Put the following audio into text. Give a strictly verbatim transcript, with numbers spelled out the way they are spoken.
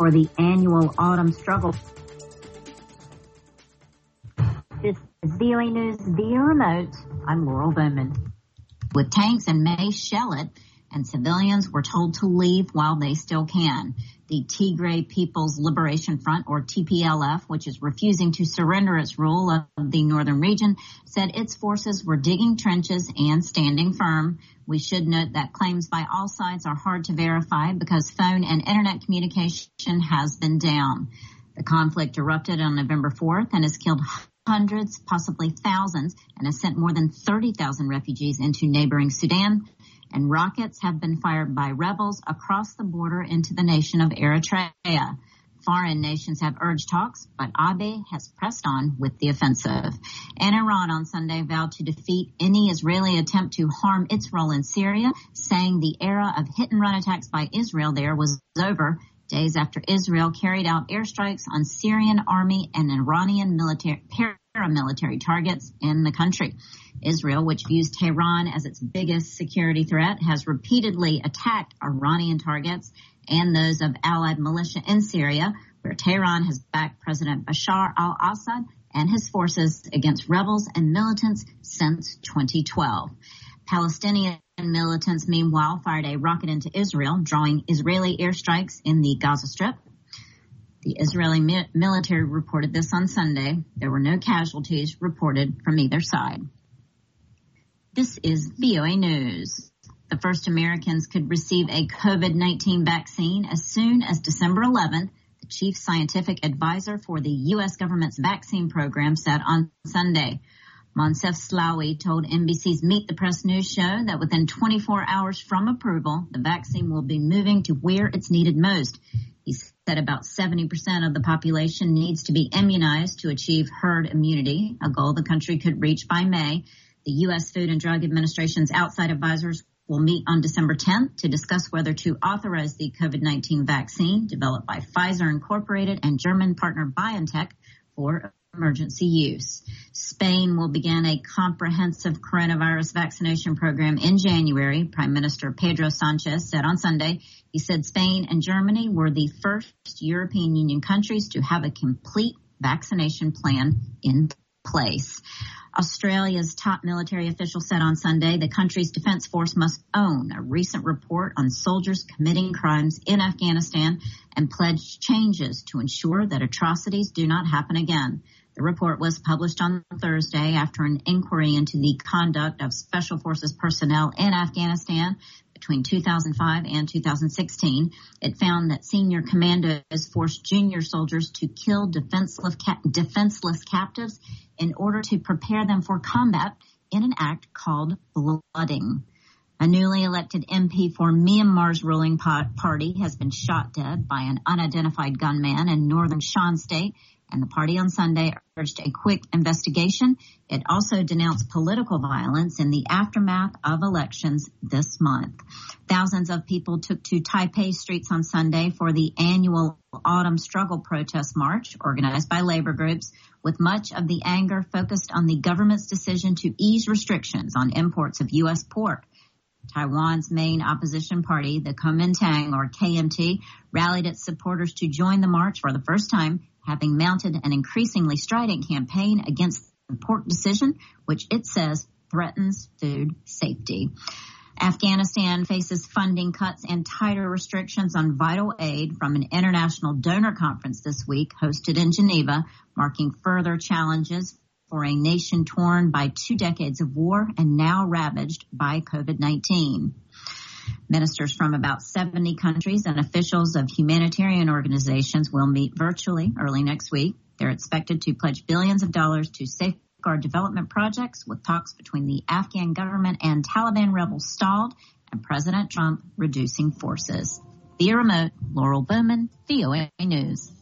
for the annual autumn struggle. This is V O A News via remote. I'm Laurel Bowman. With tanks and may shell it, and civilians were told to leave while they still can. The Tigray People's Liberation Front, or T P L F, which is refusing to surrender its rule of the northern region, said its forces were digging trenches and standing firm. We should note that claims by all sides are hard to verify because phone and internet communication has been down. The conflict erupted on November fourth and has killed hundreds, possibly thousands, and has sent more than thirty thousand refugees into neighboring Sudan. And rockets have been fired by rebels across the border into the nation of Eritrea. Foreign nations have urged talks, but Abiy has pressed on with the offensive. And Iran on Sunday vowed to defeat any Israeli attempt to harm its role in Syria, saying the era of hit-and-run attacks by Israel there was over, days after Israel carried out airstrikes on Syrian army and Iranian military paramilitary targets in the country. Israel, which views Tehran as its biggest security threat, has repeatedly attacked Iranian targets and those of allied militia in Syria, where Tehran has backed President Bashar al-Assad and his forces against rebels and militants since twenty twelve. Palestinian militants, meanwhile, fired a rocket into Israel, drawing Israeli airstrikes in the Gaza Strip. The Israeli mi- military reported this on Sunday. There were no casualties reported from either side. This is V O A News. The first Americans could receive a COVID nineteen vaccine as soon as December eleventh, the chief scientific advisor for the U S government's vaccine program said on Sunday. Moncef Slaoui told N B C's Meet the Press News show that within twenty-four hours from approval, the vaccine will be moving to where it's needed most. He said about seventy percent of the population needs to be immunized to achieve herd immunity, a goal the country could reach by May. The U S Food and Drug Administration's outside advisors will meet on December tenth to discuss whether to authorize the COVID nineteen vaccine developed by Pfizer Incorporated and German partner BioNTech for emergency use. Spain will begin a comprehensive coronavirus vaccination program in January, Prime Minister Pedro Sanchez said on Sunday. He said Spain and Germany were the first European Union countries to have a complete vaccination plan in place. Australia's top military official said on Sunday the country's defense force must own a recent report on soldiers committing crimes in Afghanistan and pledge changes to ensure that atrocities do not happen again. The report was published on Thursday after an inquiry into the conduct of Special Forces personnel in Afghanistan between two thousand five and two thousand sixteen. It found that senior commandos forced junior soldiers to kill defenseless, cap- defenseless captives in order to prepare them for combat in an act called blooding. A newly elected M P for Myanmar's ruling party has been shot dead by an unidentified gunman in northern Shan State, and the party on Sunday urged a quick investigation. It also denounced political violence in the aftermath of elections this month. Thousands of people took to Taipei streets on Sunday for the annual Autumn Struggle protest march organized by labor groups, with much of the anger focused on the government's decision to ease restrictions on imports of U S pork. Taiwan's main opposition party, the Kuomintang, or K M T, rallied its supporters to join the march for the first time, having mounted an increasingly strident campaign against the pork decision, which it says threatens food safety. Afghanistan faces funding cuts and tighter restrictions on vital aid from an international donor conference this week hosted in Geneva, marking further challenges for a nation torn by two decades of war and now ravaged by COVID nineteen. Ministers from about seventy countries and officials of humanitarian organizations will meet virtually early next week. They're expected to pledge billions of dollars to safeguard development projects, with talks between the Afghan government and Taliban rebels stalled and President Trump reducing forces. Via remote, Laurel Bowman, V O A News.